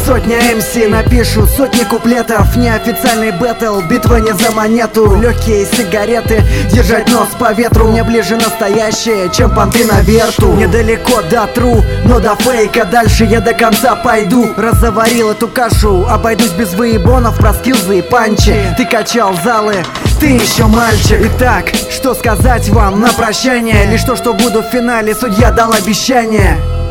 Сотня МС напишут сотни куплетов. Неофициальный бэтл, битва не за монету. Легкие сигареты, держать нос по ветру. Мне ближе настоящее, чем понты на верту. Недалеко до тру, но до фейка дальше я до конца пойду. Разоварил эту кашу, обойдусь без выебонов про скиллзы и панчи. Ты качал залы, ты еще мальчик. Итак, что сказать вам на прощание? Лишь то, что буду в финале, судья дал обещание.